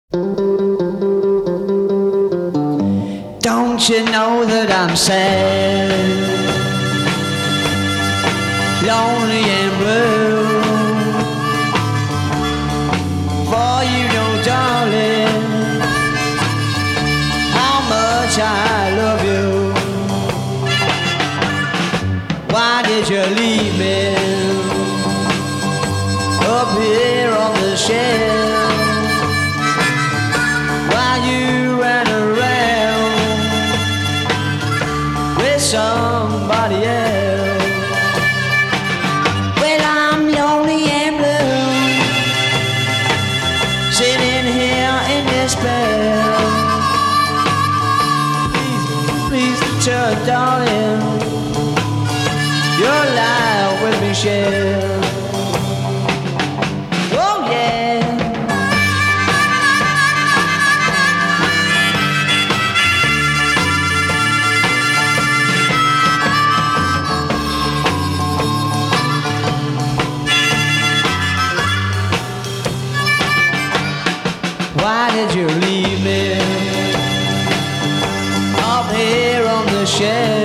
Don't you know that I'm sad, lonely and blue? For you know, darling, how much I love you. Why did you leave me up here on the shelf while you ran around with somebody else? Well, I'm lonely and blue, sitting here in despair. Please, darling, your life will be shared. Oh yeah. Why did you leave me up here on the shelf